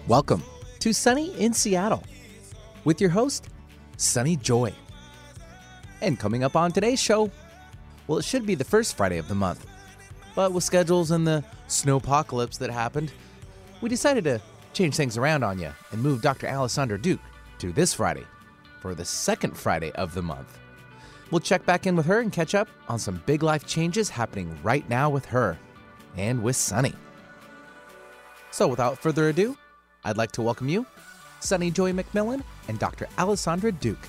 Welcome to Sunny in Seattle with your host, Sunny Joy. And coming up on today's show, well, it should be the first Friday of the month, but with schedules and the snowpocalypse that happened, we decided to change things around on you and move Dr. Alessandra Duke to this Friday for the second Friday of the month. We'll check back in with her and catch up on some big life changes happening right now with her and with Sunny. So without further ado, I'd like to welcome you, Sunny Joy McMillan and Dr. Alessandra Duke.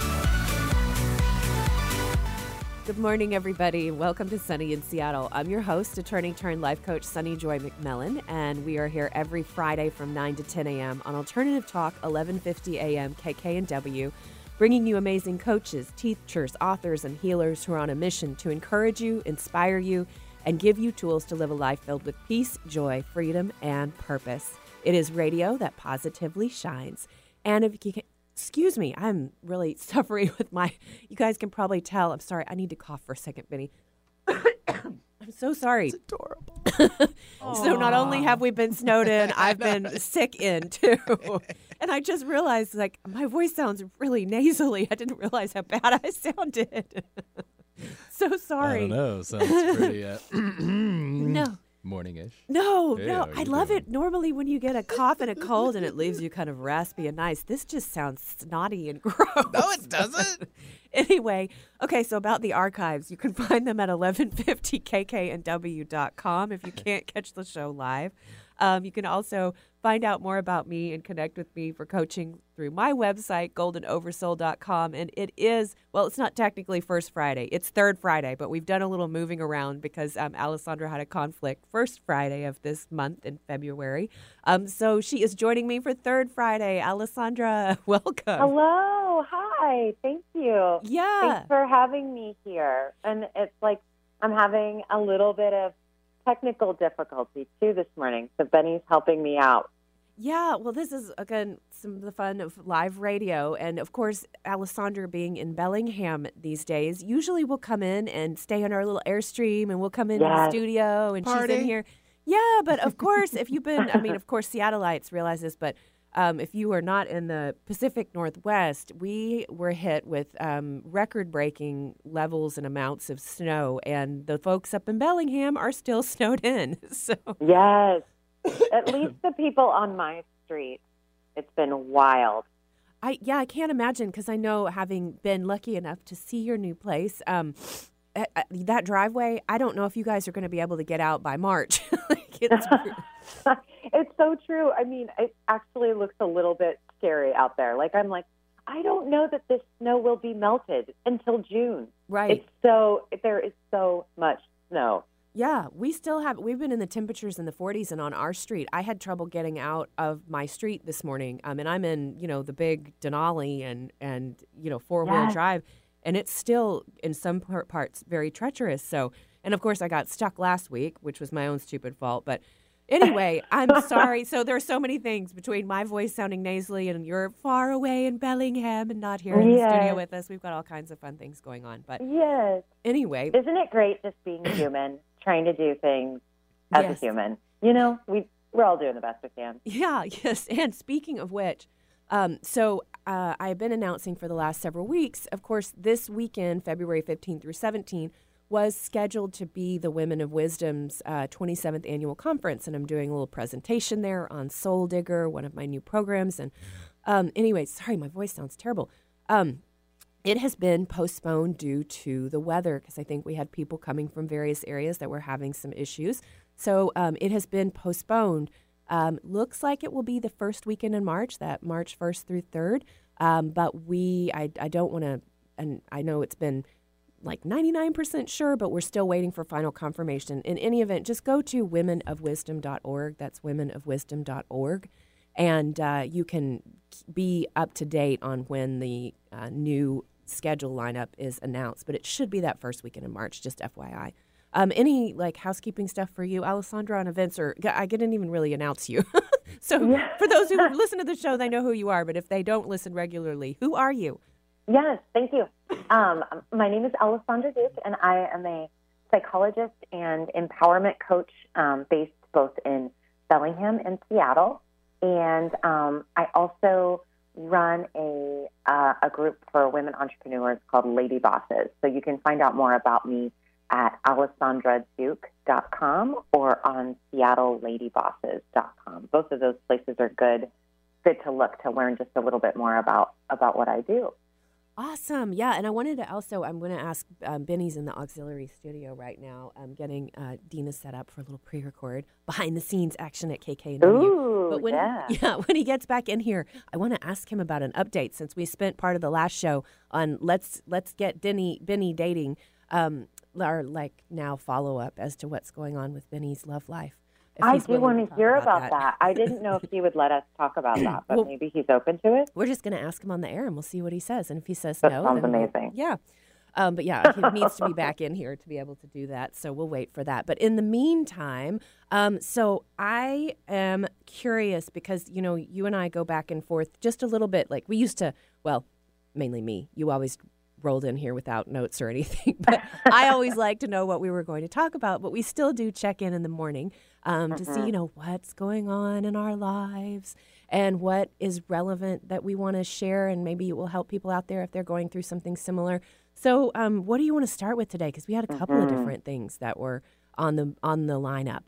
Good morning, everybody. Welcome to Sunny in Seattle. I'm your host, attorney turned life coach Sunny Joy McMillan, and we are here every Friday from 9 to 10 a.m. on Alternative Talk, 1150 a.m. KKNW, bringing you amazing coaches, teachers, authors, and healers who are on a mission to encourage you, inspire you, and give you tools to live a life filled with peace, joy, freedom, and purpose. It is radio that positively shines. And if you can, excuse me, I'm really suffering with you guys can probably tell. I'm sorry. I need to cough for a second, Benny. I'm so sorry. It's adorable. So not only have we been snowed in, I've been sick in too. And I just realized, my voice sounds really nasally. I didn't realize how bad I sounded. So sorry. I don't know. Sounds pretty No. morning-ish. No. I love doing? it. Normally when you get a cough and a cold and it leaves you kind of raspy and nice, this just sounds snotty and gross. No, it doesn't. Anyway, okay, so about the archives, you can find them at 1150kknw.com if you can't catch the show live. You can also find out more about me and connect with me for coaching through my website, goldenoversoul.com. And it is, well, it's not technically First Friday. It's Third Friday, but we've done a little moving around because Alessandra had a conflict First Friday of this month in February. So she is joining me for Third Friday. Alessandra, welcome. Hello. Hi. Thank you. Yeah. Thanks for having me here. And it's like I'm having a little bit of technical difficulty, too, this morning. So Benny's helping me out. Yeah, well, this is, again, some of the fun of live radio. And, of course, Alessandra being in Bellingham these days, usually we'll come in and stay on our little Airstream, and we'll come into the studio, and Party. she's in here. Yeah, but, of course, if you've been, of course, Seattleites realize this, but if you are not in the Pacific Northwest, we were hit with record-breaking levels and amounts of snow, and the folks up in Bellingham are still snowed in. So Yes. At least the people on my street, it's been wild. I can't imagine, because I know, having been lucky enough to see your new place, that driveway, I don't know if you guys are going to be able to get out by March. It's so true. I mean, it actually looks a little bit scary out there. I don't know that this snow will be melted until June. Right. There is so much snow. Yeah, we've been in the temperatures in the 40s, and on our street, I had trouble getting out of my street this morning. And I'm in, the big Denali and four-wheel drive, and it's still, in some parts, very treacherous. So, and of course, I got stuck last week, which was my own stupid fault. But anyway, I'm sorry. So there are so many things between my voice sounding nasally and you're far away in Bellingham and not here in the studio with us. We've got all kinds of fun things going on. But yes. Anyway. Isn't it great just being human, trying to do things as a human? We're all doing the best we can. Yeah, yes. And speaking of which, I've been announcing for the last several weeks, of course, this weekend, February 15 through 17, was scheduled to be the Women of Wisdom's 27th annual conference, and I'm doing a little presentation there on Soul Digger, one of my new programs. And anyway, sorry, my voice sounds terrible. It has been postponed due to the weather, because I think we had people coming from various areas that were having some issues. So it has been postponed. Looks like it will be the first weekend in March, that March 1st through 3rd. But I don't want to, and I know it's been 99% sure, but we're still waiting for final confirmation. In any event, just go to womenofwisdom.org. That's womenofwisdom.org. And you can be up to date on when the new schedule lineup is announced. But it should be that first weekend in March, just FYI. Any housekeeping stuff for you, Alessandra, on events? Or I didn't even really announce you. So for those who listen to the show, they know who you are. But if they don't listen regularly, who are you? Yes, thank you. My name is Alessandra Duke, and I am a psychologist and empowerment coach based both in Bellingham and Seattle. And I also run a group for women entrepreneurs called Lady Bosses. So you can find out more about me at AlessandraDuke.com or on SeattleLadyBosses.com. Both of those places are good to look to learn just a little bit more about what I do. Awesome. Yeah. And I wanted to also, I'm going to ask, Benny's in the auxiliary studio right now. I'm getting Dina set up for a little pre-record behind the scenes action at KKNW. Ooh, but when when he gets back in here, I want to ask him about an update since we spent part of the last show on let's get Benny dating, our now follow up as to what's going on with Benny's love life. I do want to hear about that. I didn't know if he would let us talk about that, but maybe he's open to it. We're just going to ask him on the air, and we'll see what he says. And if he says that no, sounds then amazing. Yeah. But yeah, he needs to be back in here to be able to do that. So we'll wait for that. But in the meantime, so I am curious because, you and I go back and forth just a little bit. Like we used to, well, mainly me. You always rolled in here without notes or anything. But I always like to know what we were going to talk about. But we still do check in the morning to see, what's going on in our lives and what is relevant that we want to share. And maybe it will help people out there if they're going through something similar. So what do you want to start with today? Because we had a couple of different things that were on the lineup.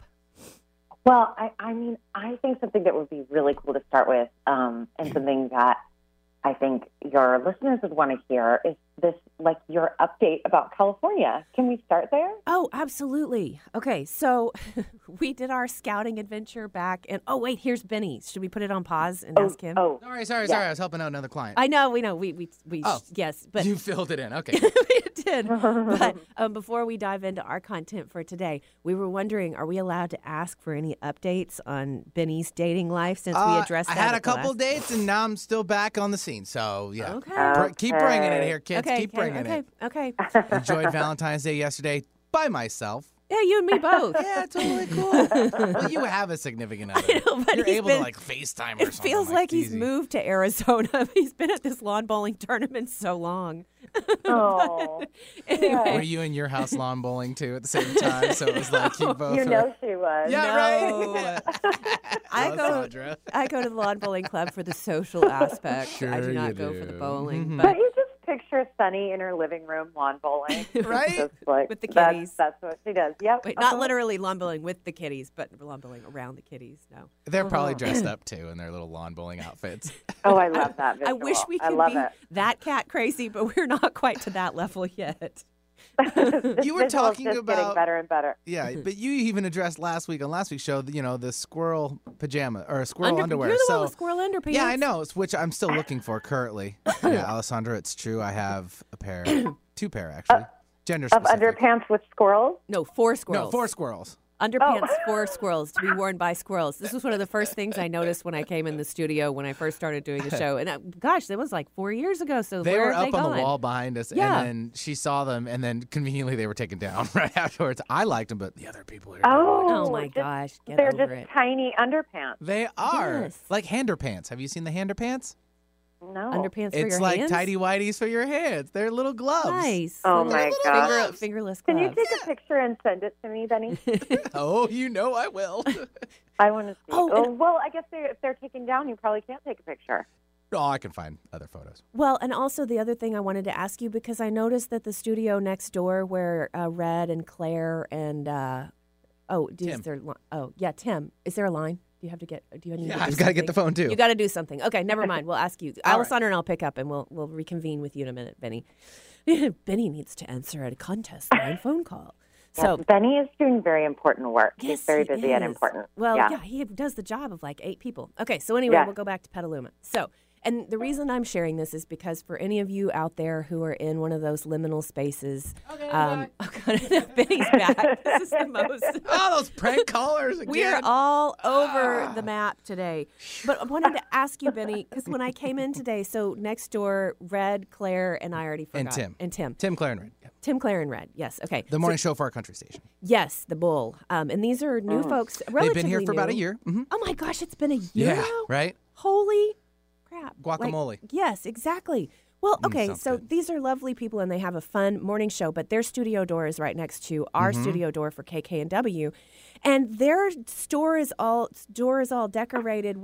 Well, I mean, I think something that would be really cool to start with and something that I think your listeners would want to hear is this, like your update about California. Can we start there? Oh, absolutely. Okay, so we did our scouting adventure back, and wait, here's Benny. Should we put it on pause and ask him? Oh, sorry. I was helping out another client. I know, we know. Yes, but you filled it in. Okay. We did. But before we dive into our content for today, we were wondering, are we allowed to ask for any updates on Benny's dating life since we addressed that? I had a couple dates, and now I'm still back on the scene. So yeah, okay. Keep bringing it here, kids. Okay, keep bringing it. Okay. Enjoyed Valentine's Day yesterday by myself. Yeah, you and me both. Yeah, totally cool. Well, you have a significant other. I know, but you're able to FaceTime or something. It feels like he's moved to Arizona. He's been at this lawn bowling tournament so long. Oh. Anyway. Were you in your house lawn bowling too at the same time? So it was like you both. You know she was. Yeah, right. I go to the lawn bowling club for the social aspect. Sure I do not you go do. for the bowling. Mm-hmm. But you just picture Sunny in her living room lawn bowling. Right? Just like, with the kitties. That's what she does. Yep. Wait, not literally lawn bowling with the kitties, but lawn bowling around the kitties. No. They're probably dressed up too in their little lawn bowling outfits. Oh, I love that visual. I wish we could be that cat crazy, but we're not quite to that level yet. You were talking just about getting better and better. Yeah, but you even addressed last week week's show, the squirrel pajama or squirrel underwear. You're the one with squirrel underpants. Yeah, I know, which I'm still looking for currently. Yeah, Alessandra, it's true. I have a pair, two pair actually, gender Of specific. underpants with squirrels? No, 4 squirrels. No, 4 squirrels. Underpants for squirrels, to be worn by squirrels. This was one of the first things I noticed when I came in the studio when I first started doing the show. And gosh, that was like 4 years ago. So They where were have up they on gone? the wall behind us, Yeah. and then she saw them, and then conveniently they were taken down right afterwards. I liked them, but the other people here. Oh my gosh, They're over just it. tiny underpants. They are Yes. like hander pants. Have you seen the hander pants? No. Underpants for It's your like hands? tidy whities for your hands. They're little gloves. Nice. Oh Little my gosh. Fingerless Can gloves. you take a picture and send it to me, Benny? Oh, I will. I want to see. Oh, Well, I guess if they're taken down, you probably can't take a picture. Oh, I can find other photos. Well, and also the other thing I wanted to ask you, because I noticed that the studio next door where Red and Claire and Tim. Is there a line? Do you have to get? Do you need? Yeah, to do I've got to get the phone too. You got to do something. Okay, never mind. We'll ask you. All Alessandra and I'll pick up, and we'll reconvene with you in a minute, Benny. Benny needs to answer a contest line phone call. So Yes, Benny is doing very important work. yes, He's very he busy and is. important. Well, yeah. yeah, he does the job of like 8 people. Okay, so anyway, Yeah. we'll go back to Petaluma. So, and the reason I'm sharing this is because for any of you out there who are in one of those liminal spaces, Benny's back. This is the most. Oh, those prank callers again. We're all over the map today. But I wanted to ask you, Benny, because when I came in today, so next door, Red, Claire, and I already forgot. And Tim. Tim. Tim, Claire, and Red. Yeah. Tim, Claire, and Red. Yes. Okay. The morning show for our country station. Yes, the Bull. And these are new folks. They've been here for relatively about a new. year. Mm-hmm. Oh my gosh, it's been a year now? right? Holy crap. Guacamole. Yes, exactly. Well, okay, sounds so good. these are lovely people and they have a fun morning show, but their studio door is right next to our studio door for KKNW. And their door is all decorated with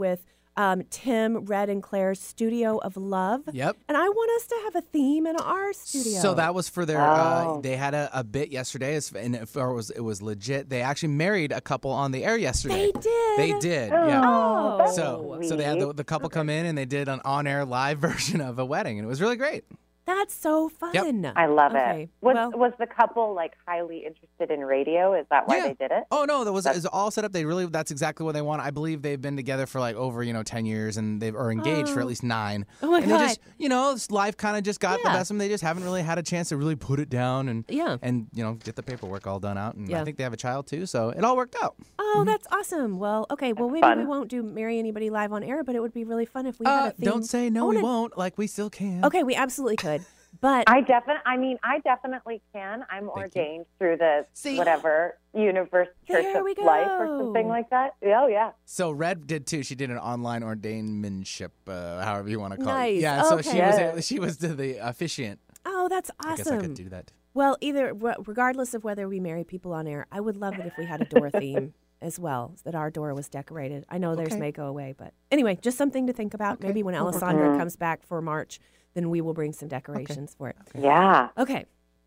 Tim, Red, and Claire's Studio of Love. Yep. And I want us to have a theme in our studio. So that was for their. Oh. They had a bit yesterday, and it was legit. They actually married a couple on the air yesterday. They did. They did. Yeah. Oh. that's So they had the couple come in and they did an on-air live version of a wedding, and it was really great. That's so fun. I love Okay, it. well- Was the couple like highly interested in radio? Is that why Yeah. they did it? Oh no, it was all set up. That's exactly what they want. I believe they've been together for like over 10 years, and they are engaged for at least 9. Oh my and God. they just this life kind of just got the Yeah. best of them. They just haven't really had a chance to really put it down and Yeah. get the paperwork all done out. And Yeah. I think they have a child too, so it all worked out. Oh, that's awesome. Well, okay. Well, maybe we won't do Marry Anybody live on air, but it would be really fun if we had a theme. Don't say no, we won't. Like we still can. Okay, we absolutely could. But I definitely can. I'm ordained through the See? whatever universe church There of we life or go. something like that. Oh yeah. So Red did too. She did an online ordainmentship, however you want to call Nice. it. Yeah. So Okay. she was the officiant. oh, that's I guess I awesome. could do that. Well, regardless of whether we marry people on air, I would love it if we had a door theme as well, that our door was decorated. I know theirs Okay. may go away, but anyway, just something to think about. Okay. Maybe when Alessandra comes back for March, then we will bring some decorations for it. Yeah. Okay.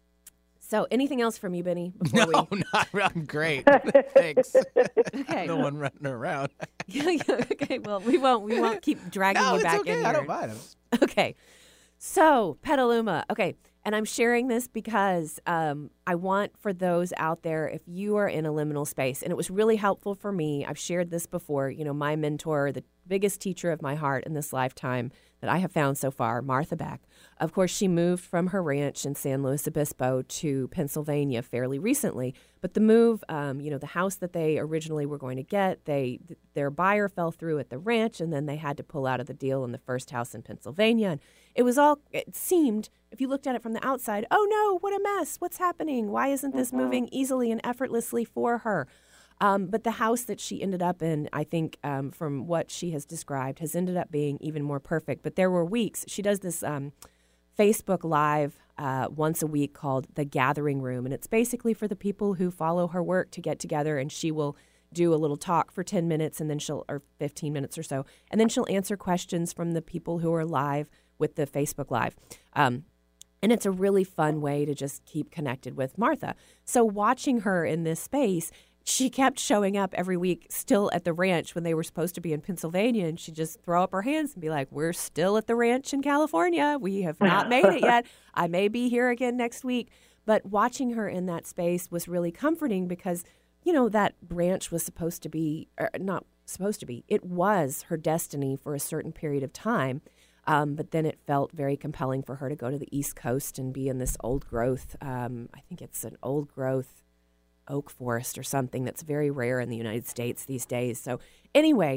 So, anything else from you, Benny? Before No, I'm great. Thanks. Okay. No one running around. Okay. Well, we won't keep dragging No, you it's back okay. in I here. don't mind. Okay. So, Petaluma. Okay. And I'm sharing this because I want for those out there, if you are in a liminal space, and it was really helpful for me. I've shared this before. My mentor, the biggest teacher of my heart in this lifetime that I have found so far, Martha Beck. Of course, she moved from her ranch in San Luis Obispo to Pennsylvania fairly recently. But the move, the house that they originally were going to get, their buyer fell through at the ranch, and then they had to pull out of the deal in the first house in Pennsylvania. And it seemed, if you looked at it from the outside, oh no, what a mess. What's happening? Why isn't this moving easily and effortlessly for her? But the house that she ended up in, I think, from what she has described, has ended up being even more perfect. But there were weeks. She does this Facebook Live once a week called The Gathering Room. And it's basically for the people who follow her work to get together, and she will do a little talk for 10 minutes and then or 15 minutes or so. And then she'll answer questions from the people who are live with the Facebook Live. And it's a really fun way to just keep connected with Martha. So watching her in this space, she kept showing up every week still at the ranch when they were supposed to be in Pennsylvania, and she'd just throw up her hands and be like, we're still at the ranch in California. We have not made it yet. I may be here again next week. But watching her in that space was really comforting because, that ranch was supposed to be, or not supposed to be, it was her destiny for a certain period of time. But then it felt very compelling for her to go to the East Coast and be in this old growth, I think it's an old growth oak forest or something that's very rare in the United States these days. So anyway,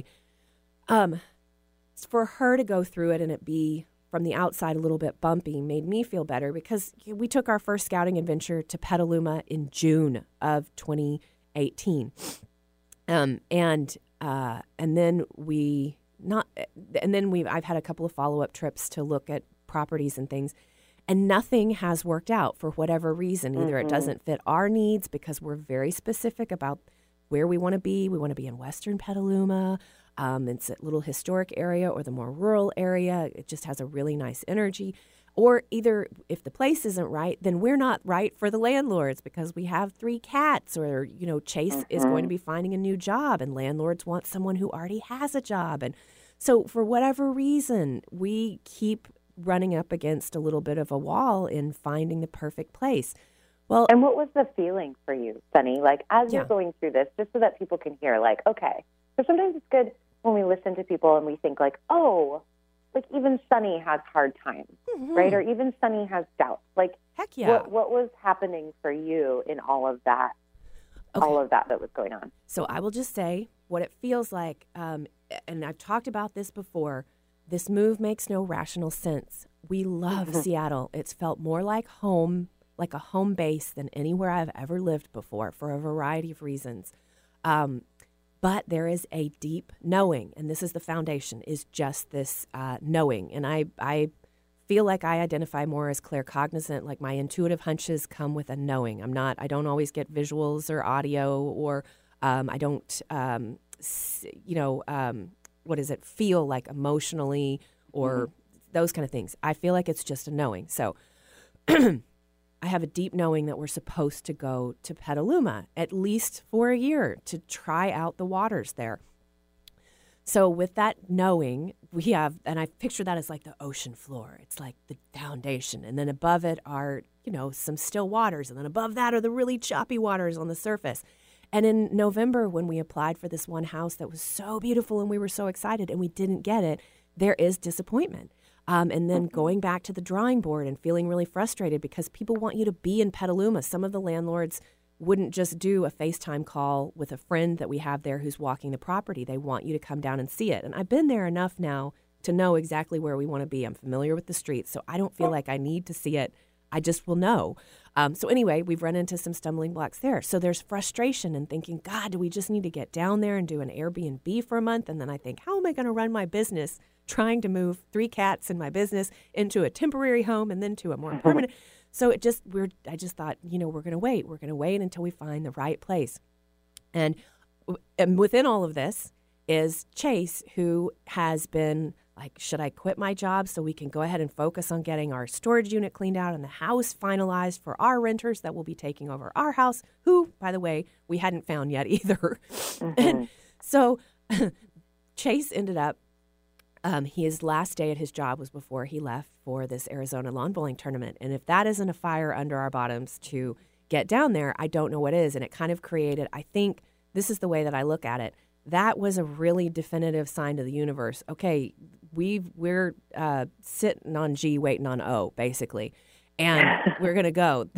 for her to go through it and it be from the outside a little bit bumpy made me feel better because we took our first scouting adventure to Petaluma in June of 2018. And then I've had a couple of follow-up trips to look at properties and things. And nothing has worked out for whatever reason. Either it doesn't fit our needs because we're very specific about where we want to be. We want to be in Western Petaluma. It's a little historic area or the more rural area. It just has a really nice energy. Or either if the place isn't right, then we're not right for the landlords because we have 3 cats or, Chase is going to be finding a new job and landlords want someone who already has a job. And so for whatever reason, we keep running up against a little bit of a wall in finding the perfect place. Well, and what was the feeling for you, Sunny? Like, as you're going through this, just so that people can hear, like, okay. So sometimes it's good when we listen to people and we think, like, oh, like even Sunny has hard times, right? Or even Sunny has doubts. Like, heck yeah. What was happening for you in all of that, all of that was going on? So I will just say what it feels like, and I've talked about this before. This move makes no rational sense. We love Seattle. It's felt more like home, like a home base than anywhere I've ever lived before for a variety of reasons. But there is a deep knowing, and this is the foundation, is just this knowing. And I feel like I identify more as claircognizant, like my intuitive hunches come with a knowing. I don't always get visuals or audio, or I don't, what does it feel like emotionally or those kind of things. I feel like it's just a knowing. So I have a deep knowing that we're supposed to go to Petaluma at least for a year to try out the waters there. So with that knowing, we have, and I picture that as like the ocean floor. It's like the foundation. And then above it are, some still waters. And then above that are the really choppy waters on the surface. And in November, when we applied for this one house that was so beautiful and we were so excited and we didn't get it, there is disappointment. And then going back to the drawing board and feeling really frustrated because people want you to be in Petaluma. Some of the landlords wouldn't just do a FaceTime call with a friend that we have there who's walking the property. They want you to come down and see it. And I've been there enough now to know exactly where we want to be. I'm familiar with the streets, so I don't feel like I need to see it. I just will know. So anyway, we've run into some stumbling blocks there. So there's frustration and thinking, God, do we just need to get down there and do an Airbnb for a month? And then I think, how am I going to run my business trying to move 3 cats in my business into a temporary home and then to a more permanent? So I just thought, we're going to wait. We're going to wait until we find the right place. And within all of this is Chase, who has been like, should I quit my job so we can go ahead and focus on getting our storage unit cleaned out and the house finalized for our renters that will be taking over our house, who, by the way, we hadn't found yet either. And so Chase ended up, his last day at his job was before he left for this Arizona lawn bowling tournament. And if that isn't a fire under our bottoms to get down there, I don't know what is. And it kind of created, I think this is the way that I look at it, that was a really definitive sign to the universe. Okay, we're sitting on G, waiting on O, basically. And we're going to go.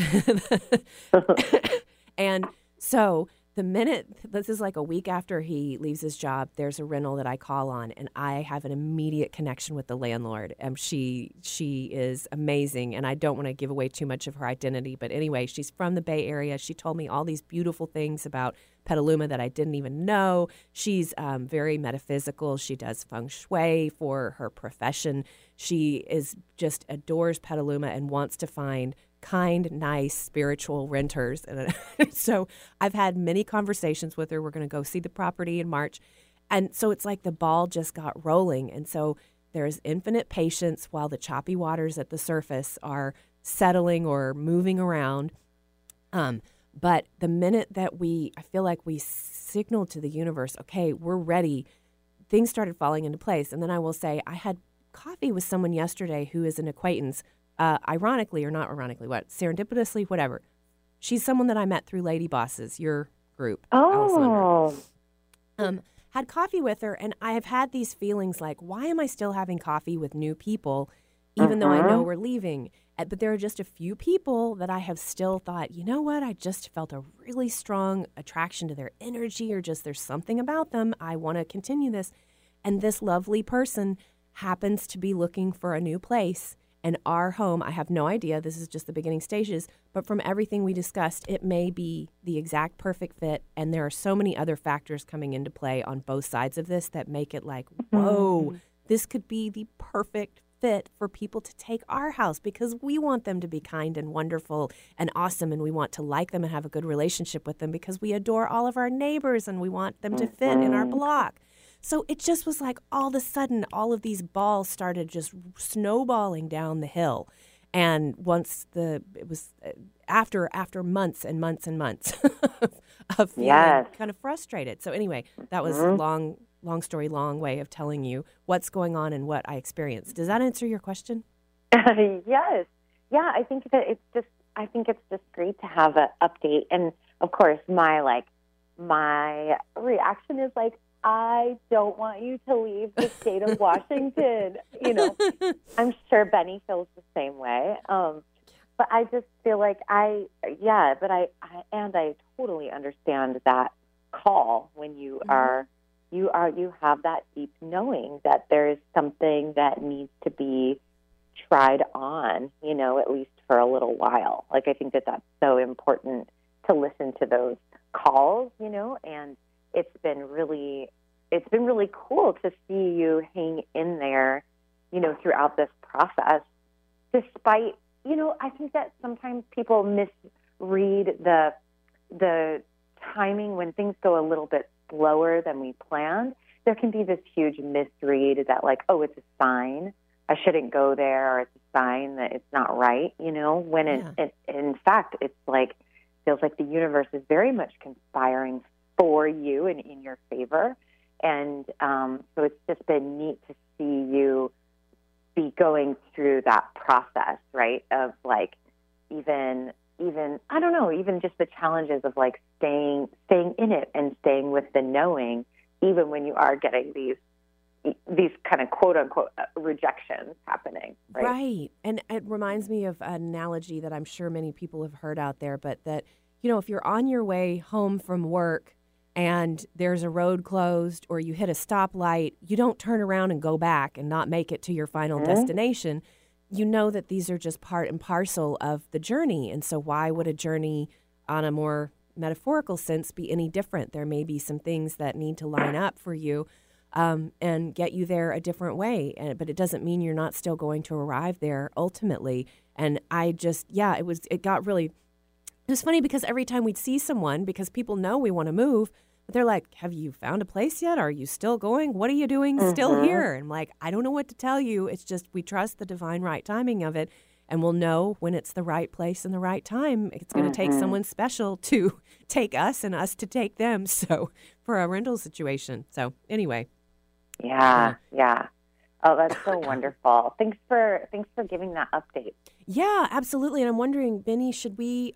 And so the minute, this is like a week after he leaves his job, there's a rental that I call on, and I have an immediate connection with the landlord. She is amazing, and I don't want to give away too much of her identity, but anyway, she's from the Bay Area. She told me all these beautiful things about Petaluma that I didn't even know. She's very metaphysical. She does feng shui for her profession. She just adores Petaluma and wants to find kind, nice, spiritual renters. And so I've had many conversations with her. We're going to go see the property in March. And so it's like the ball just got rolling. And so there's infinite patience while the choppy waters at the surface are settling or moving around. But the minute that I feel like we signaled to the universe, okay, we're ready, things started falling into place. And then I will say I had coffee with someone yesterday who is an acquaintance, ironically or not ironically, serendipitously, whatever. She's someone that I met through Lady Bosses, your group. Oh. Had coffee with her, and I have had these feelings like, why am I still having coffee with new people, even though I know we're leaving? But there are just a few people that I have still thought, you know what, I just felt a really strong attraction to their energy, or just there's something about them. I want to continue this. And this lovely person happens to be looking for a new place. And our home, I have no idea, this is just the beginning stages, but from everything we discussed, it may be the exact perfect fit. And there are so many other factors coming into play on both sides of this that make it like, whoa, this could be the perfect fit for people to take our house, because we want them to be kind and wonderful and awesome, and we want to like them and have a good relationship with them because we adore all of our neighbors and we want them to fit in our block. So it just was like all of a sudden, all of these balls started just snowballing down the hill. And once it was after months and months and months of feeling kind of frustrated. So anyway, that was long story, long way of telling you what's going on and what I experienced. Does that answer your question? Yes. Yeah, I think it's just great to have an update. And of course, my reaction is like, I don't want you to leave the state of Washington. I'm sure Benny feels the same way. But I just feel like I totally understand that call when you have that deep knowing that there is something that needs to be tried on, at least for a little while. Like, I think that that's so important to listen to those calls, and it's been really cool to see you hang in there, throughout this process, despite, I think that sometimes people misread the timing when things go a little bit slower than we planned, there can be this huge misread that like, oh, it's a sign. I shouldn't go there, or it's a sign that it's not right, when in fact, it's like, feels like the universe is very much conspiring for you and in your favor. And so it's just been neat to see you be going through that process, right? Of like, even, I don't know, even just the challenges of like staying in it and staying with the knowing, even when you are getting these kind of quote unquote rejections happening. Right. And it reminds me of an analogy that I'm sure many people have heard out there, but that, if you're on your way home from work and there's a road closed or you hit a stoplight, you don't turn around and go back and not make it to your final destination. You know that these are just part and parcel of the journey. And so why would a journey on a more metaphorical sense be any different? There may be some things that need to line up for you and get you there a different way. But it doesn't mean you're not still going to arrive there ultimately. And I just, it was funny because every time we'd see someone, because people know we want to move, but they're like, have you found a place yet? Are you still going? What are you doing still here? And I'm like, I don't know what to tell you. It's just we trust the divine right timing of it, and we'll know when it's the right place and the right time. It's going to take someone special to take us and us to take them. So for a rental situation. So anyway. Yeah. Oh, that's so wonderful. Thanks for giving that update. Yeah, absolutely. And I'm wondering, Benny, should we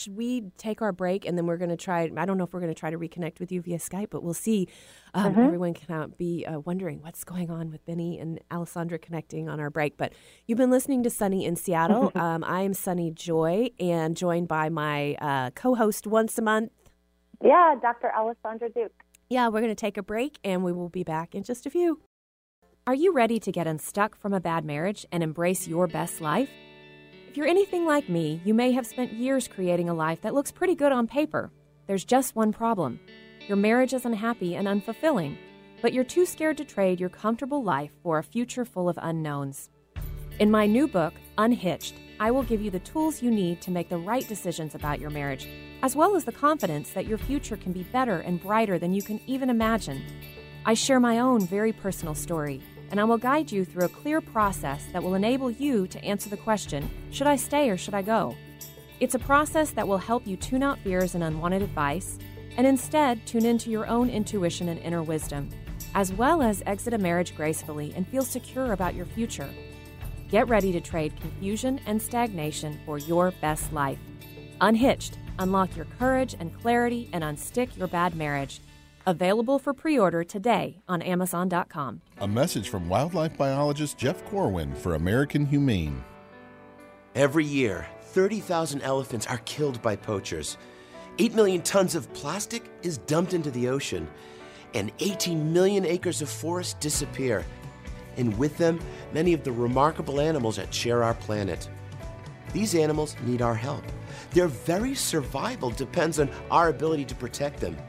take our break and then we're going to try, I don't know if we're going to try to reconnect with you via Skype, but we'll see. Everyone can be wondering what's going on with Benny and Alessandra connecting on our break. But you've been listening to Sunny in Seattle. I am Sunny Joy, and joined by my co-host once a month. Yeah, Dr. Alessandra Duke. Yeah, we're going to take a break and we will be back in just a few. Are you ready to get unstuck from a bad marriage and embrace your best life? If you're anything like me, you may have spent years creating a life that looks pretty good on paper. There's just one problem. Your marriage is unhappy and unfulfilling, but you're too scared to trade your comfortable life for a future full of unknowns. In my new book, Unhitched, I will give you the tools you need to make the right decisions about your marriage, as well as the confidence that your future can be better and brighter than you can even imagine. I share my own very personal story, and I will guide you through a clear process that will enable you to answer the question, should I stay or should I go? It's a process that will help you tune out fears and unwanted advice, and instead tune into your own intuition and inner wisdom, as well as exit a marriage gracefully and feel secure about your future. Get ready to trade confusion and stagnation for your best life. Unhitched, unlock your courage and clarity and unstick your bad marriage. Available for pre-order today on Amazon.com. A message from wildlife biologist Jeff Corwin for American Humane. Every year, 30,000 elephants are killed by poachers. 8 million tons of plastic is dumped into the ocean. And 18 million acres of forest disappear. And with them, many of the remarkable animals that share our planet. These animals need our help. Their very survival depends on our ability to protect them.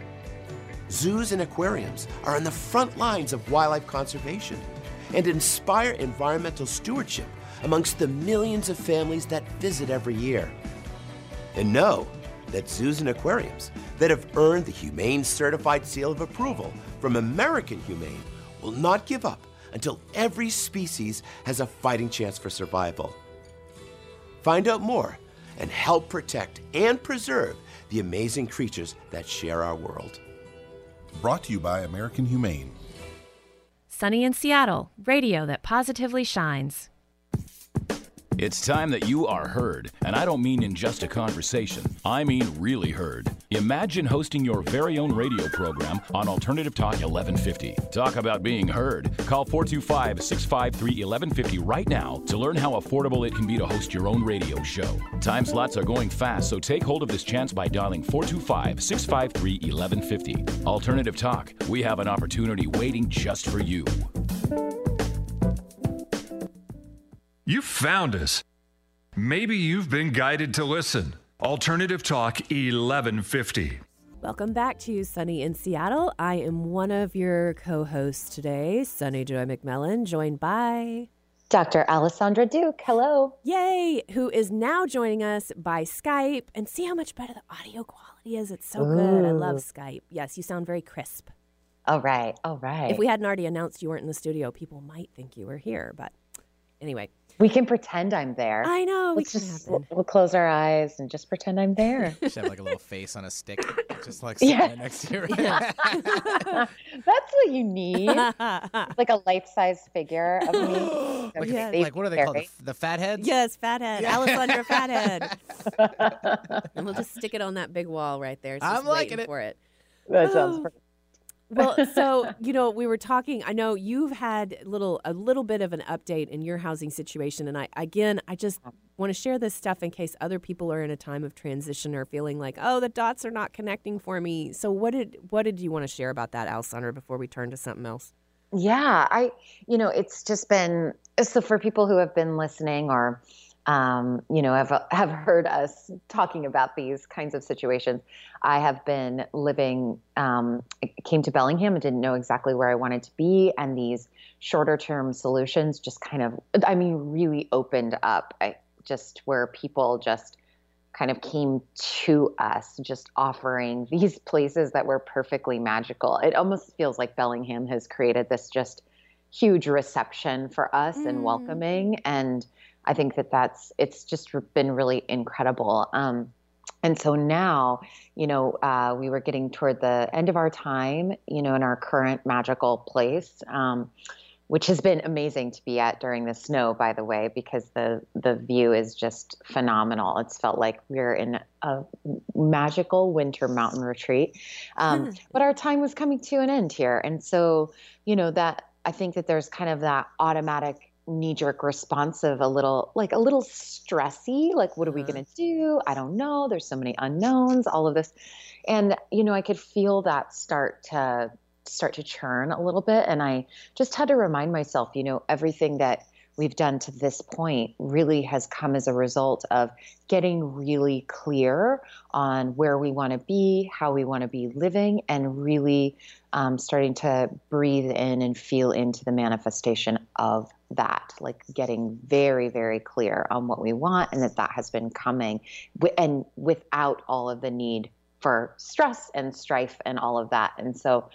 Zoos and aquariums are on the front lines of wildlife conservation and inspire environmental stewardship amongst the millions of families that visit every year. And know that zoos and aquariums that have earned the Humane Certified Seal of Approval from American Humane will not give up until every species has a fighting chance for survival. Find out more and help protect and preserve the amazing creatures that share our world. Brought to you by American Humane. Sunny in Seattle, radio that positively shines. It's time that you are heard, and I don't mean in just a conversation. I mean really heard. Imagine hosting your very own radio program on Alternative Talk 1150. Talk about being heard. Call 425-653-1150 right now to learn how affordable it can be to host your own radio show. Time slots are going fast, so take hold of this chance by dialing 425-653-1150. Alternative Talk, we have an opportunity waiting just for you. You found us. Maybe you've been guided to listen. Alternative Talk 1150. Welcome back to Sunny in Seattle. I am one of your co-hosts today, Sunny Joy McMillan, joined by Dr. Alessandra Duke. Hello. Yay! Who is now joining us by Skype. And see how much better the audio quality is. It's so good. I love Skype. Yes, you sound very crisp. Oh, right. Oh, right. If we hadn't already announced you weren't in the studio, people might think you were here. But anyway. We can pretend I'm there. I know. We'll close our eyes and just pretend I'm there. You should have like a little face on a stick, just like sitting right next to you. Yeah. That's what you need. Like a life-size figure of me. Like what are they called? The fatheads? Yes, fathead. Alessandra Fathead. And we'll just stick it on that big wall right there. It's I'm liking it. For it. That sounds perfect. Well, so, we were talking, I know you've had a little bit of an update in your housing situation. And I just want to share this stuff in case other people are in a time of transition or feeling like, oh, the dots are not connecting for me. So what did you want to share about that, Alessandra, before we turn to something else? Yeah, it's just been, so for people who have been listening or, have heard us talking about these kinds of situations. I have been living, I came to Bellingham and didn't know exactly where I wanted to be. And these shorter term solutions just really opened up just where people just kind of came to us, just offering these places that were perfectly magical. It almost feels like Bellingham has created this just huge reception for us and welcoming. And I think it's just been really incredible. And so now, we were getting toward the end of our time, in our current magical place, which has been amazing to be at during the snow, by the way, because the view is just phenomenal. It's felt like we're in a magical winter mountain retreat. But our time was coming to an end here. And so, that I think that there's kind of that automatic knee-jerk response of a little stressy, like, what are we going to do? I don't know. There's so many unknowns, all of this. And, I could feel that start to churn a little bit. And I just had to remind myself, everything that we've done to this point really has come as a result of getting really clear on where we want to be, how we want to be living, and really starting to breathe in and feel into the manifestation of that, like getting very, very clear on what we want, and that has been coming and without all of the need for stress and strife and all of that. And so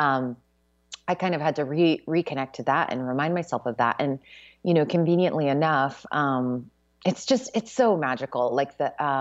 I kind of had to reconnect to that and remind myself of that. And, conveniently enough, it's so magical. Like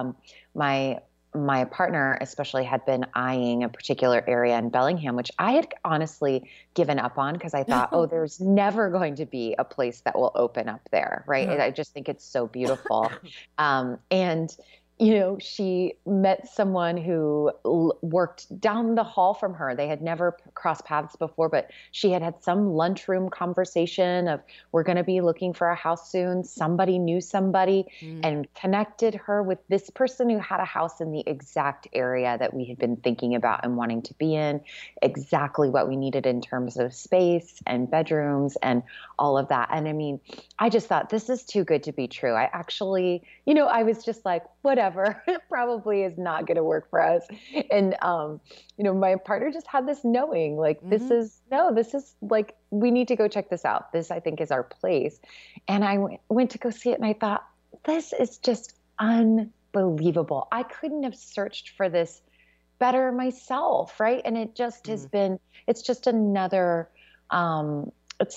my partner especially had been eyeing a particular area in Bellingham, which I had honestly given up on because I thought, oh, there's never going to be a place that will open up there. Right. And I just think it's so beautiful. And she met someone who worked down the hall from her. They had never crossed paths before, but she had some lunchroom conversation of, we're going to be looking for a house soon. Somebody knew somebody and connected her with this person who had a house in the exact area that we had been thinking about and wanting to be in, exactly what we needed in terms of space and bedrooms and all of that. And I mean, I just thought, this is too good to be true. I actually, I was just like, whatever, it probably is not going to work for us. And, my partner just had this knowing, like, this is like, we need to go check this out. This, I think, is our place. And I went to go see it, and I thought, this is just unbelievable. I couldn't have searched for this better myself. Right. And it just has been, it's just another kind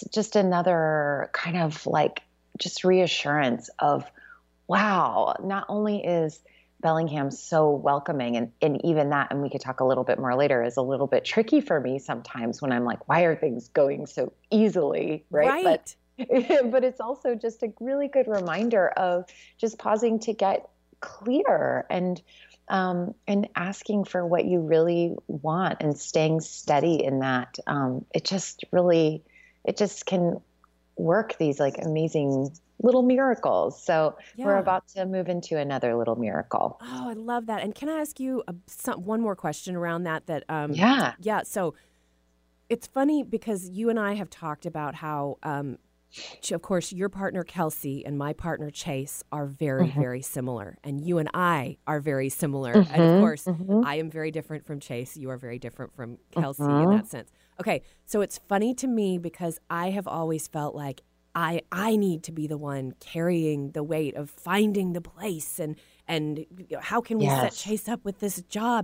of like just reassurance of, wow, not only is Bellingham so welcoming, and even that, and we could talk a little bit more later, is a little bit tricky for me sometimes when I'm like, why are things going so easily, right? But it's also just a really good reminder of just pausing to get clear and asking for what you really want and staying steady in that. It just can work these like amazing little miracles. So we're about to move into another little miracle. Oh, I love that. And can I ask you one more question around that? Yeah. So it's funny because you and I have talked about how, of course, your partner Kelsey and my partner Chase are very, very similar. And you and I are very similar. And of course, I am very different from Chase. You are very different from Kelsey in that sense. Okay. So it's funny to me because I have always felt like I need to be the one carrying the weight of finding the place and how can we set Chase up with this job? And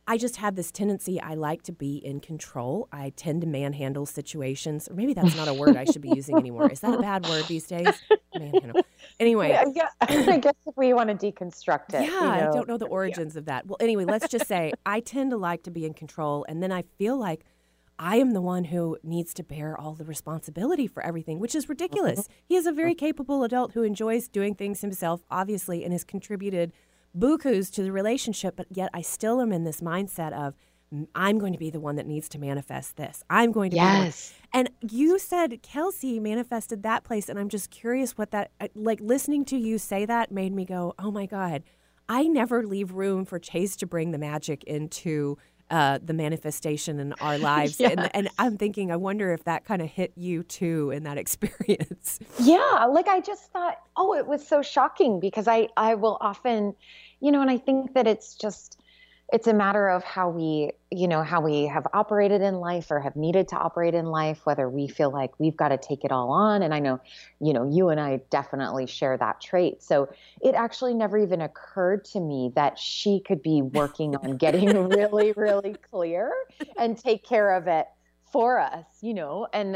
I just have this tendency. I like to be in control. I tend to manhandle situations. Or maybe that's not a word I should be using anymore. Is that a bad word these days? Manhandle. Anyway. Yeah, I guess if we want to deconstruct it. Yeah, I don't know the origins of that. Well, anyway, let's just say I tend to like to be in control. And then I feel like I am the one who needs to bear all the responsibility for everything, which is ridiculous. He is a very capable adult who enjoys doing things himself, obviously, and has contributed bukus to the relationship, but yet I still am in this mindset of I'm going to be the one that needs to manifest this. I'm going to be the one. And you said Kelsey manifested that place, and I'm just curious what that, like listening to you say that made me go, oh my God, I never leave room for Chase to bring the magic into the manifestation in our lives. And I'm thinking, I wonder if that kind of hit you too in that experience. Yeah, like I just thought, oh, it was so shocking because I will often, and I think that it's a matter of how we have operated in life or have needed to operate in life, whether we feel like we've got to take it all on. And I know, you and I definitely share that trait. So it actually never even occurred to me that she could be working on getting really, really clear and take care of it for us, and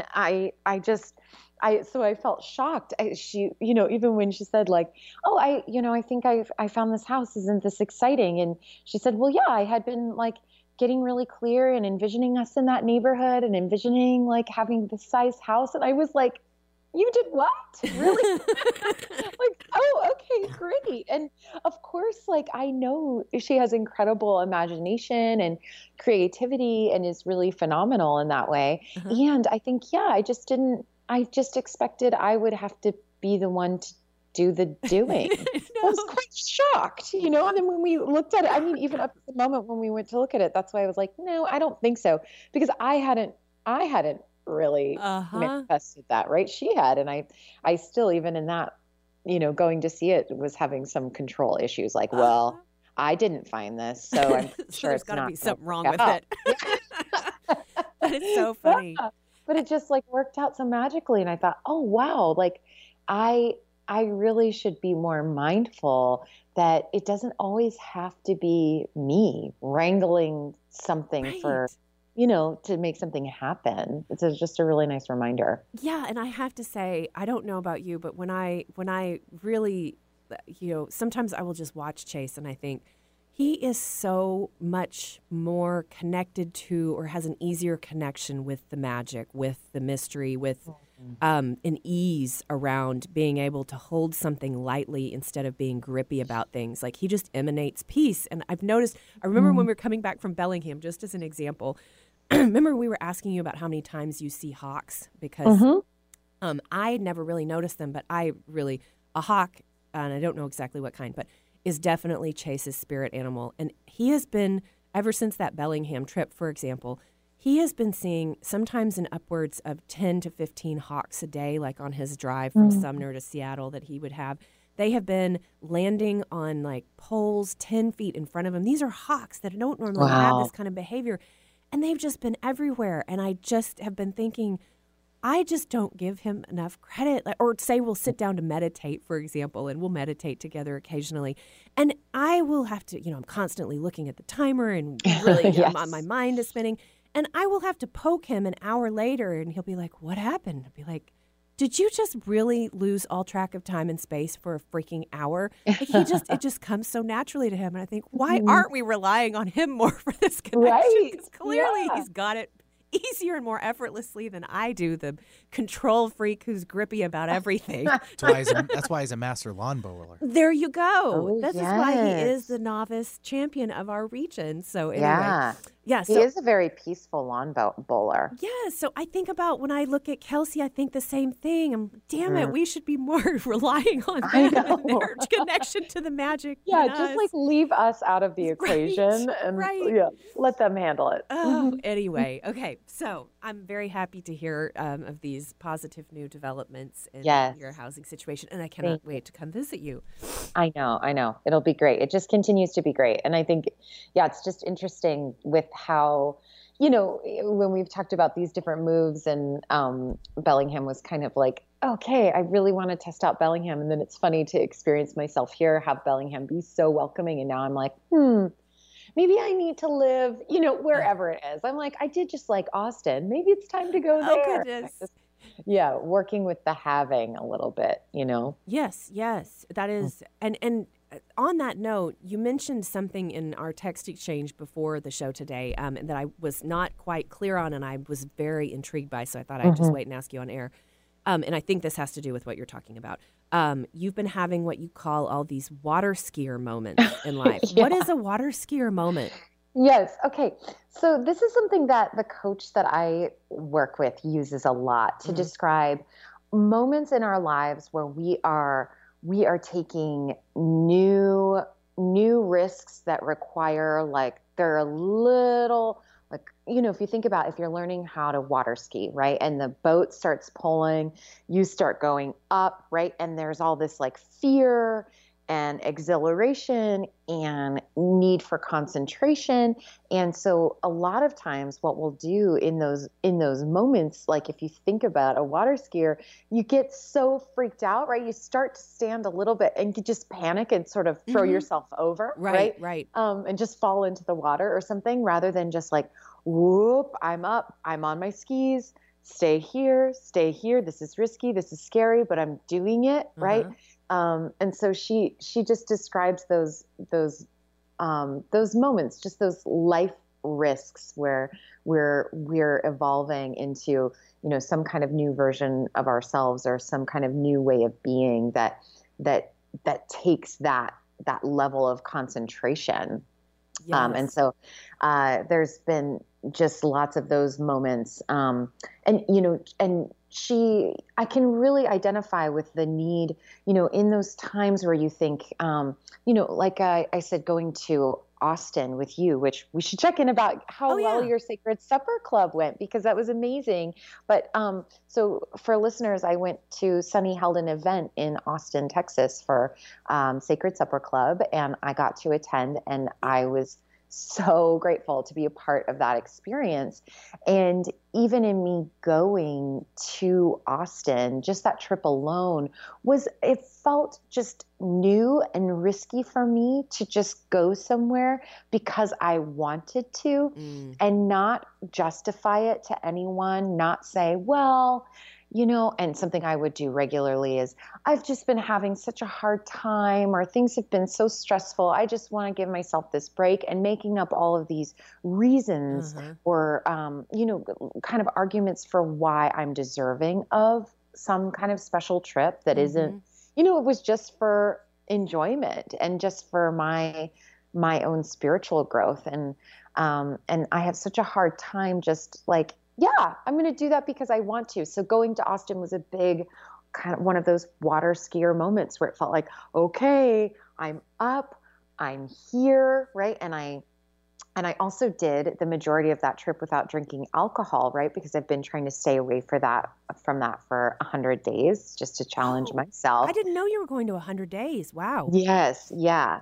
so I felt shocked. She, even when she said like, oh, I think I found this house. Isn't this exciting? And she said, well, yeah, I had been like getting really clear and envisioning us in that neighborhood and envisioning like having this size house. And I was like, you did what? Really? Like, oh, okay, great. And of course, like, I know she has incredible imagination and creativity and is really phenomenal in that way. And I think, I just expected I would have to be the one to do the doing. I was quite shocked, and then when we looked at it, even up to the moment when we went to look at it, that's why I was like, no, I don't think so. Because I hadn't really manifested that, right? She had. And I still, even in that, going to see it, was having some control issues. Like, well, I didn't find this, so I'm sure there's got to be something wrong with it. That is so funny. Yeah. But it just like worked out so magically. And I thought, oh, wow, like I really should be more mindful that it doesn't always have to be me wrangling something for, to make something happen. It's just a really nice reminder. Yeah. And I have to say, I don't know about you, but when I really, sometimes I will just watch Chase and I think, he is so much more connected to, or has an easier connection with the magic, with the mystery, with an ease around being able to hold something lightly instead of being grippy about things. Like he just emanates peace. And I've noticed, I remember when we were coming back from Bellingham, just as an example, remember we were asking you about how many times you see hawks because I had never really noticed them, but a hawk, and I don't know exactly what kind, but is definitely Chase's spirit animal. And he has been, ever since that Bellingham trip, for example, he has been seeing sometimes in upwards of 10 to 15 hawks a day, like on his drive from Sumner to Seattle that he would have. They have been landing on like poles 10 feet in front of him. These are hawks that don't normally have this kind of behavior. And they've just been everywhere. And I just have been thinking, I just don't give him enough credit. Or say we'll sit down to meditate, for example, and we'll meditate together occasionally. And I will have to, I'm constantly looking at the timer and really my mind is spinning. And I will have to poke him an hour later and he'll be like, what happened? I'll be like, did you just really lose all track of time and space for a freaking hour? Like it just comes so naturally to him. And I think, why aren't we relying on him more for this connection? Because clearly he's got it easier and more effortlessly than I do, the control freak who's grippy about everything. That's why he's a master lawn bowler. There you go. Oh, This is why he is the novice champion of our region. So anyway. Yeah, he is a very peaceful lawn bowler. Yeah, so I think about when I look at Kelsey, I think the same thing. Damn it, we should be more relying on them and their connection to the magic. Yeah, just like leave us out of the equation and let them handle it. Anyway, okay, so I'm very happy to hear of these positive new developments in your housing situation, and I cannot wait to come visit you. I know. It'll be great. It just continues to be great. And I think, it's just interesting with how, when we've talked about these different moves and Bellingham was kind of like, okay, I really want to test out Bellingham. And then it's funny to experience myself here, have Bellingham be so welcoming. And now I'm like, maybe I need to live, wherever it is. I'm like, I did just like Austin. Maybe it's time to go there. Oh, goodness. Working with the having a little bit, Yes, that is. And on that note, you mentioned something in our text exchange before the show today that I was not quite clear on, and I was very intrigued by, so I thought I'd just wait and ask you on air. And I think this has to do with what you're talking about. You've been having what you call all these water skier moments in life. Yeah. What is a water skier moment? Yes. Okay. So this is something that the coach that I work with uses a lot to describe moments in our lives where we are taking new risks that require, like, they're a little, like, if you think about, if you're learning how to water ski, right? And the boat starts pulling, you start going up, right? And there's all this like fear and exhilaration and need for concentration. And so a lot of times what we'll do in those moments, like if you think about a water skier, you get so freaked out, right? You start to stand a little bit and you just panic and sort of throw yourself over, right? And just fall into the water or something, rather than just like, whoop, I'm up, I'm on my skis, stay here. This is risky, this is scary, but I'm doing it, right? And so she just describes those moments, just those life risks where we're evolving into, some kind of new version of ourselves or some kind of new way of being that takes that level of concentration. Yes. And so there's been just lots of those moments. I can really identify with the need, in those times where you think, like I said, going to Austin with you, which we should check in about how well your Sacred Supper Club went, because that was amazing. But so for listeners, I went to Sunny held an event in Austin, Texas for Sacred Supper Club, and I got to attend, and I was so grateful to be a part of that experience. And even in me going to Austin, just that trip alone it felt just new and risky for me to just go somewhere because I wanted to and not justify it to anyone, not say, well, and something I would do regularly is, I've just been having such a hard time, or things have been so stressful, I just want to give myself this break, and making up all of these reasons or, kind of arguments for why I'm deserving of some kind of special trip that isn't, it was just for enjoyment and just for my own spiritual growth. And I have such a hard time just like, yeah, I'm going to do that because I want to. So going to Austin was a big kind of one of those water skier moments where it felt like, okay, I'm up, I'm here, right? And I also did the majority of that trip without drinking alcohol, right? Because I've been trying to stay away from that for 100 days, just to challenge myself. I didn't know you were going to 100 days. Wow. Yes. Yeah.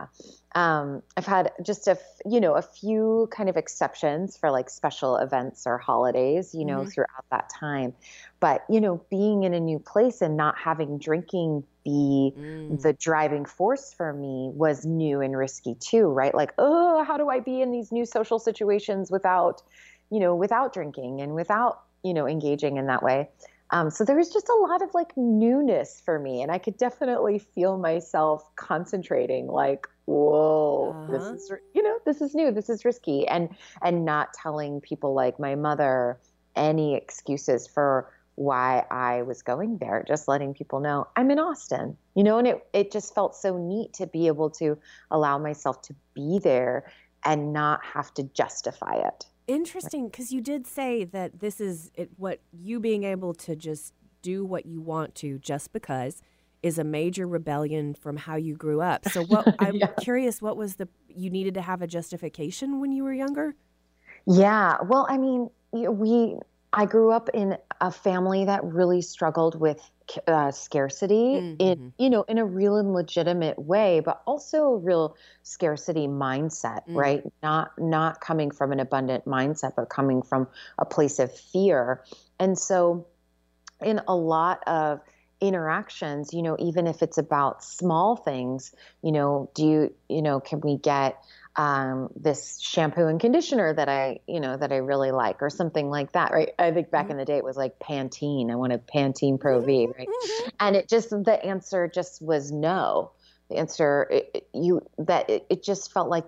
I've had just a few kind of exceptions for like special events or holidays, throughout that time. But, being in a new place and not having drinking be the driving force for me was new and risky too, right? Like, oh, how do I be in these new social situations without drinking and without, engaging in that way? So there was just a lot of like newness for me, and I could definitely feel myself concentrating, like, whoa, this is new, this is risky, and not telling people like my mother any excuses for why I was going there, just letting people know I'm in Austin, and it just felt so neat to be able to allow myself to be there and not have to justify it. Interesting, because you did say that this is what you being able to just do what you want to just because is a major rebellion from how you grew up. So I'm curious, what was you needed to have a justification when you were younger? Yeah, well, I mean, I grew up in a family that really struggled with scarcity in a real and legitimate way, but also a real scarcity mindset, right? Not coming from an abundant mindset, but coming from a place of fear. And so in a lot of interactions, even if it's about small things, can we get this shampoo and conditioner that I really like, or something like that, right? I think back in the day it was like Pantene. I wanted Pantene Pro V, right? And the answer just was no. The answer, it just felt like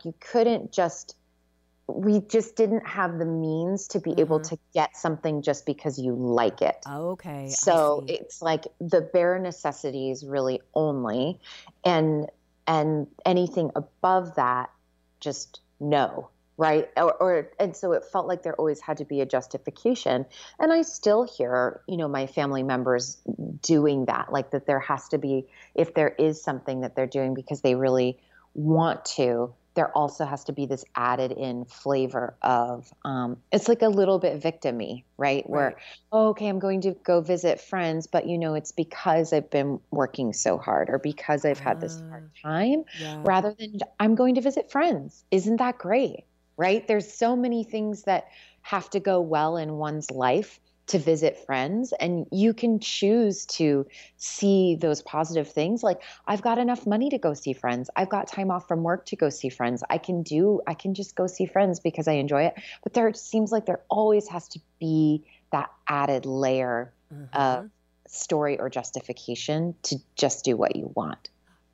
we just didn't have the means to be able to get something just because you like it. Okay. So it's like the bare necessities really only, and anything above that, just no, right? And so it felt like there always had to be a justification. And I still hear, my family members doing that, like that there has to be, if there is something that they're doing because they really want to, there also has to be this added in flavor of, it's like a little bit victim-y, right? Where, okay, I'm going to go visit friends, but it's because I've been working so hard, or because I've had this hard time, rather than I'm going to visit friends. Isn't that great? Right? There's so many things that have to go well in one's life to visit friends, and you can choose to see those positive things. Like, I've got enough money to go see friends. I've got time off from work to go see friends. I can just go see friends because I enjoy it. But there seems like there always has to be that added layer of story or justification to just do what you want.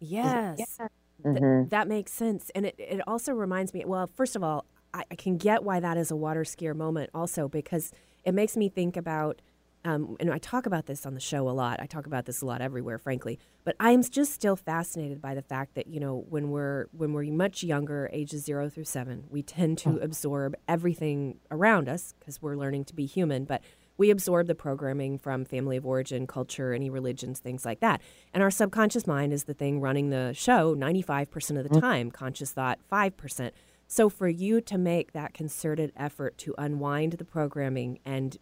Yes. That makes sense. And it also reminds me, well, first of all, I can get why that is a water skier moment also, because it makes me think about, and I talk about this on the show a lot. I talk about this a lot everywhere, frankly. But I'm just still fascinated by the fact that, when we're much younger, ages 0 through 7, we tend to absorb everything around us because we're learning to be human. But we absorb the programming from family of origin, culture, any religions, things like that. And our subconscious mind is the thing running the show 95% of the time, conscious thought 5%. So for you to make that concerted effort to unwind the programming and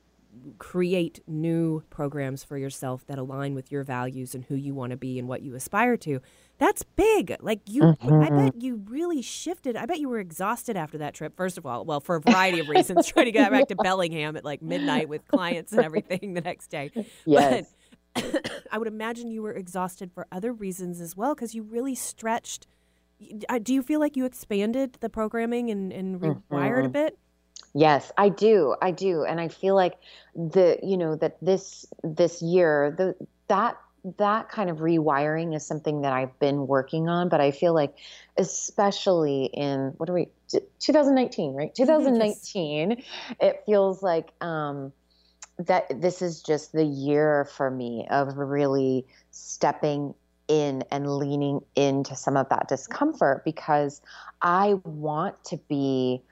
create new programs for yourself that align with your values and who you want to be and what you aspire to, that's big. Like I bet you really shifted. I bet you were exhausted after that trip, first of all. Well, for a variety of reasons, trying to get back to Bellingham at like midnight with clients and everything the next day. Yes. But I would imagine you were exhausted for other reasons as well, because you really stretched. Do you feel like you expanded the programming and rewired a bit? Yes, I do. And I feel like that this year, that kind of rewiring is something that I've been working on, but I feel like especially in 2019, right? 2019, it feels like that this is just the year for me of really stepping in and leaning into some of that discomfort, because I want to be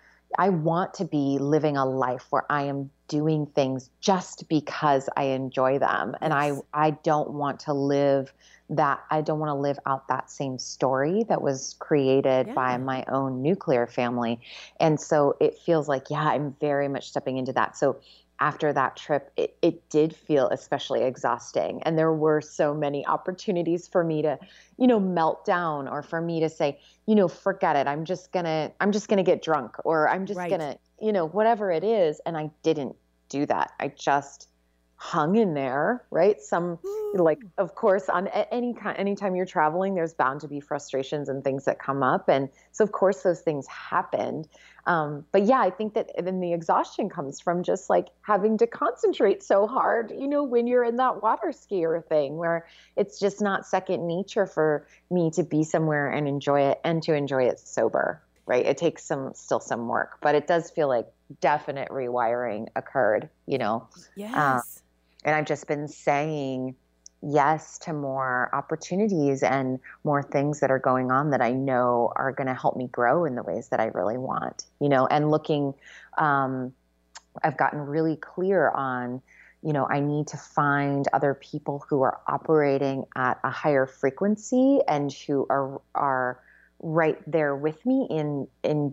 living a life where I am doing things just because I enjoy them. And I don't want to live that. I don't want to live out that same story that was created by my own nuclear family. And so it feels like, I'm very much stepping into that. So after that trip, it did feel especially exhausting. And there were so many opportunities for me to, melt down, or for me to say, forget it. I'm just gonna get drunk, or I'm just gonna, whatever it is. And I didn't do that. I just hung in there, right? Of course, on anytime you're traveling, there's bound to be frustrations and things that come up. And so of course those things happened. But I think that then the exhaustion comes from just like having to concentrate so hard, when you're in that water skier thing, where it's just not second nature for me to be somewhere and enjoy it, and to enjoy it sober, right? It takes still some work, but it does feel like definite rewiring occurred, Yes. And I've just been saying yes to more opportunities and more things that are going on that I know are going to help me grow in the ways that I really want, and looking, I've gotten really clear on, I need to find other people who are operating at a higher frequency and who are right there with me in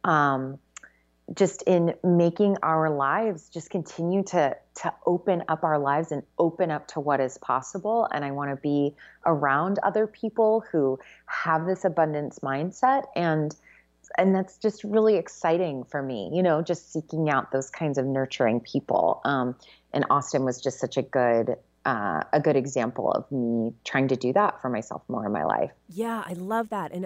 just in making our lives just continue to open up our lives and open up to what is possible. And I want to be around other people who have this abundance mindset. And that's just really exciting for me, just seeking out those kinds of nurturing people. And Austin was just such a good example of me trying to do that for myself more in my life. Yeah, I love that. And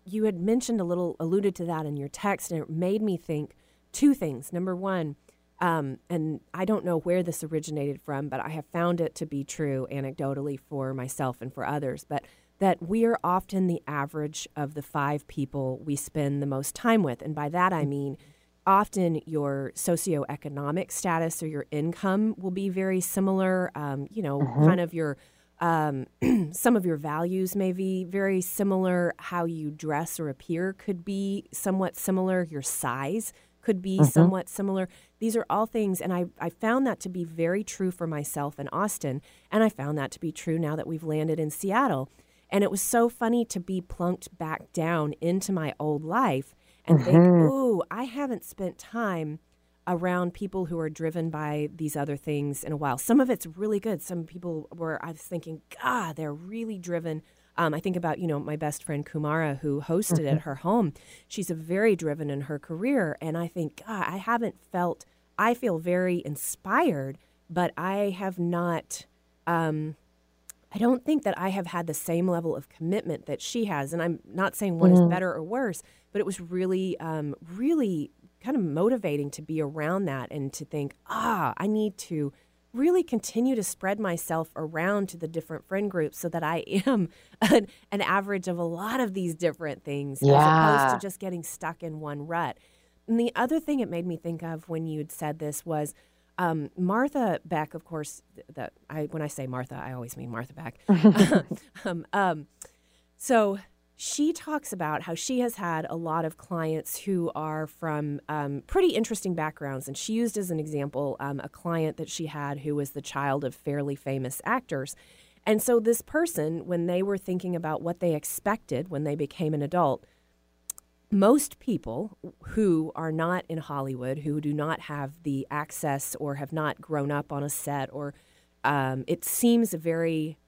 you had mentioned alluded to that in your text, and it made me think two things. Number one, and I don't know where this originated from, but I have found it to be true anecdotally for myself and for others, but that we are often the average of the 5 people we spend the most time with. And by that I mean often your socioeconomic status or your income will be very similar. Kind of your some of your values may be very similar. How you dress or appear could be somewhat similar. Your size could be somewhat similar. These are all things, and I found that to be very true for myself in Austin, and I found that to be true now that we've landed in Seattle. And it was so funny to be plunked back down into my old life and think, ooh, I haven't spent time around people who are driven by these other things in a while. Some of it's really good. Some people where I was thinking, God, they're really driven. I think about, my best friend Kumara, who hosted at her home. She's a very driven in her career. And I think, God, I feel very inspired, but I have not, I don't think that I have had the same level of commitment that she has. And I'm not saying one is better or worse, but it was really, really kind of motivating to be around that and to think, I need to really continue to spread myself around to the different friend groups so that I am an average of a lot of these different things as opposed to just getting stuck in one rut. And the other thing it made me think of when you'd said this was Martha Beck, of course, when I say Martha, I always mean Martha Beck. So she talks about how she has had a lot of clients who are from pretty interesting backgrounds. And she used as an example a client that she had who was the child of fairly famous actors. And so this person, when they were thinking about what they expected when they became an adult, most people who are not in Hollywood, who do not have the access or have not grown up on a set, or it seems very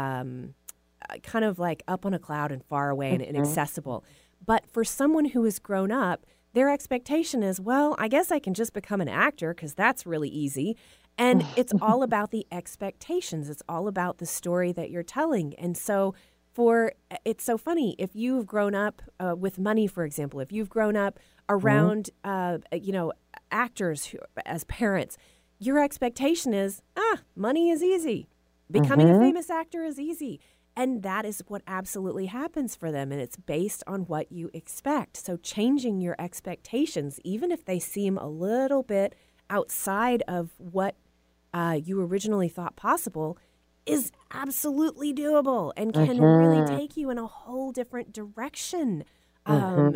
kind of like up on a cloud and far away and inaccessible. But for someone who has grown up, their expectation is, well, I guess I can just become an actor because that's really easy. And it's all about the expectations. It's all about the story that you're telling. And so it's so funny, if you've grown up with money, for example, if you've grown up around, actors as parents, your expectation is, money is easy. Becoming a famous actor is easy. And that is what absolutely happens for them. And it's based on what you expect. So changing your expectations, even if they seem a little bit outside of what you originally thought possible, is absolutely doable and can really take you in a whole different direction. And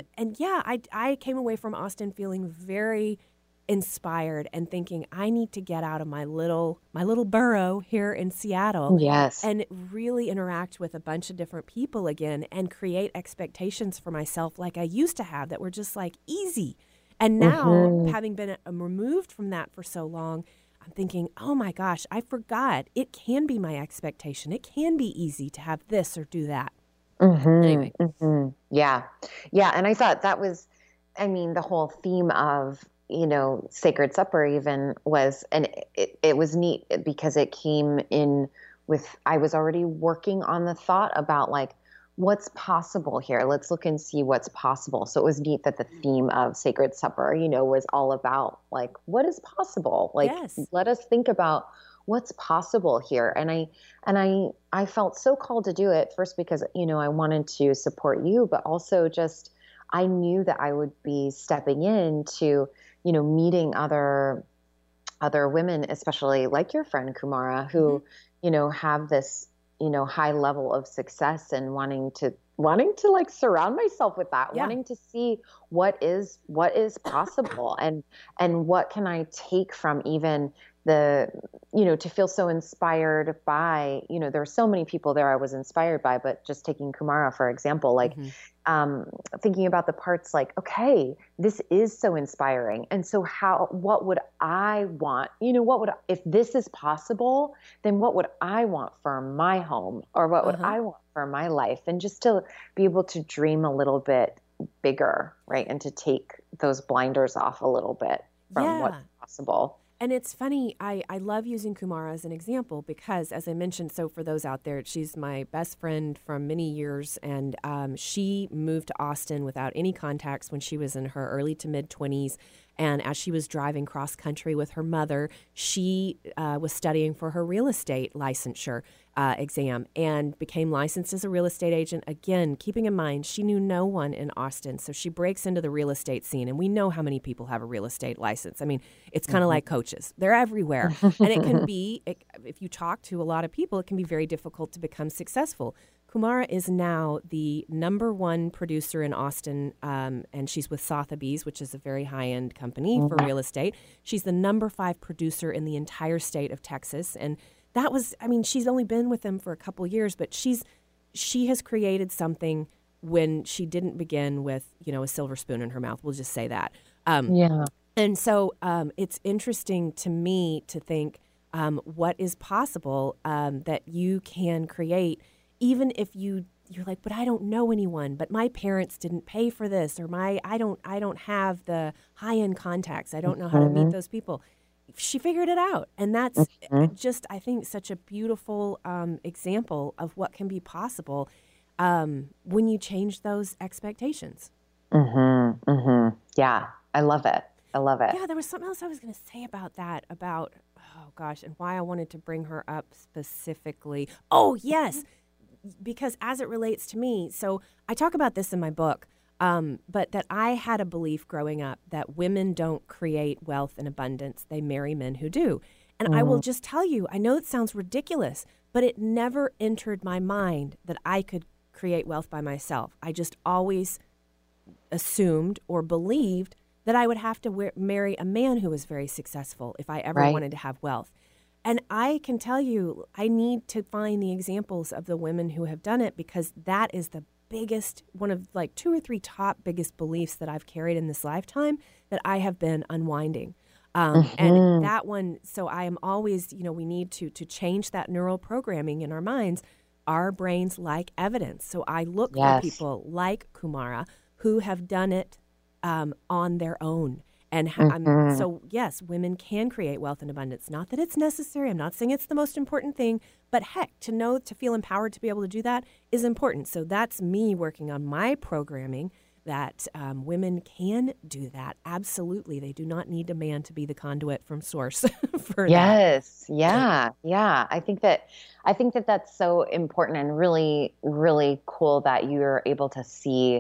I came away from Austin feeling very inspired and thinking I need to get out of my little borough here in Seattle and really interact with a bunch of different people again and create expectations for myself like I used to have that were just like easy. And now, having been removed from that for so long, I'm thinking, oh my gosh, I forgot. It can be my expectation. It can be easy to have this or do that. Anyway. Yeah. And I thought that was, the whole theme of, Sacred Supper even was, and it was neat because it came in with, I was already working on the thought about like, what's possible here? Let's look and see what's possible. So it was neat that the theme of Sacred Supper, was all about like, what is possible? Like, let us think about what's possible here. And I felt so called to do it first because, I wanted to support you, but also just, I knew that I would be stepping into, meeting other women, especially like your friend Kumara, who, have this, high level of success and wanting to like surround myself with that, wanting to see what is possible and what can I take from even the, to feel so inspired by, there are so many people there I was inspired by, but just taking Kumara, for example, like, thinking about the parts like, okay, this is so inspiring. And so what would I want? If this is possible, then what would I want for my home or what would I want for my life? And just to be able to dream a little bit bigger, right? And to take those blinders off a little bit from what's possible. And it's funny, I love using Kumara as an example because, as I mentioned, so for those out there, she's my best friend from many years, and she moved to Austin without any contacts when she was in her early to mid-20s. And as she was driving cross-country with her mother, she was studying for her real estate licensure exam and became licensed as a real estate agent. Again, keeping in mind, she knew no one in Austin, so she breaks into the real estate scene. And we know how many people have a real estate license. I mean, it's kind of like coaches. They're everywhere. And it can be, if you talk to a lot of people, it can be very difficult to become successful. Kumara is now the #1 producer in Austin, and she's with Sotheby's, which is a very high-end company for real estate. She's the #5 producer in the entire state of Texas, and that was, I mean, she's only been with them for a couple years, but she has created something when she didn't begin with, a silver spoon in her mouth. We'll just say that. And so it's interesting to me to think what is possible that you can create, even if you're like, but I don't know anyone, but my parents didn't pay for this, or I don't have the high-end contacts. I don't know how to meet those people. She figured it out. And that's just, I think, such a beautiful example of what can be possible when you change those expectations. Yeah, I love it. Yeah, there was something else I was going to say about that, oh gosh, and why I wanted to bring her up specifically. Oh, yes, because as it relates to me, so I talk about this in my book, but that I had a belief growing up that women don't create wealth and abundance. They marry men who do. And I will just tell you, I know it sounds ridiculous, but it never entered my mind that I could create wealth by myself. I just always assumed or believed that I would have to marry a man who was very successful if I ever wanted to have wealth. And I can tell you, I need to find the examples of the women who have done it, because that is the biggest, one of like 2 or 3 top biggest beliefs that I've carried in this lifetime that I have been unwinding. And that one, so I am always, we need to change that neural programming in our minds. Our brains like evidence. So I look for people like Kumara who have done it on their own. And so, yes, women can create wealth and abundance. Not that it's necessary. I'm not saying it's the most important thing. But heck, to feel empowered to be able to do that is important. So that's me working on my programming that women can do that. Absolutely. They do not need a man to be the conduit from source for that. Yeah. I think that that's so important and really, really cool that you're able to see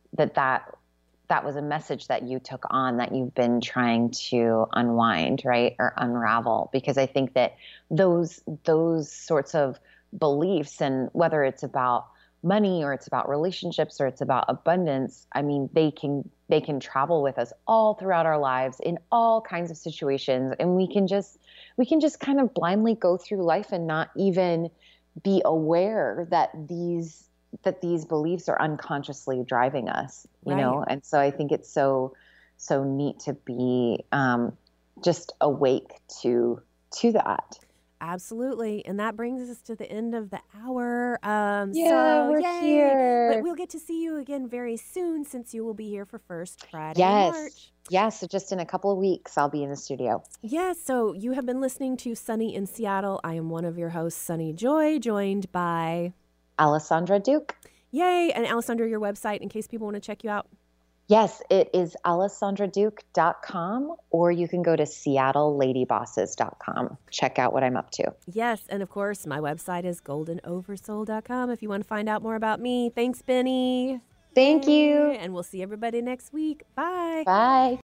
that was a message that you took on that you've been trying to unwind, right? Or unravel. Because I think that those sorts of beliefs, and whether it's about money or it's about relationships or it's about abundance, I mean, they can travel with us all throughout our lives in all kinds of situations. And we can just kind of blindly go through life and not even be aware that these beliefs are unconsciously driving us, you know? And so I think it's so neat to be just awake to that. Absolutely. And that brings us to the end of the hour. We're here. But we'll get to see you again very soon, since you will be here for First Friday in March. Yes. So just in a couple of weeks, I'll be in the studio. Yes. So you have been listening to Sunny in Seattle. I am one of your hosts, Sunny Joy, joined by Alessandra Duke. Yay. And Alessandra, your website, in case people want to check you out. Yes, it is alessandraduke.com, or you can go to seattleladybosses.com. Check out what I'm up to. Yes. And of course, my website is goldenoversoul.com if you want to find out more about me. Thanks, Benny. Thank you. And we'll see everybody next week. Bye. Bye.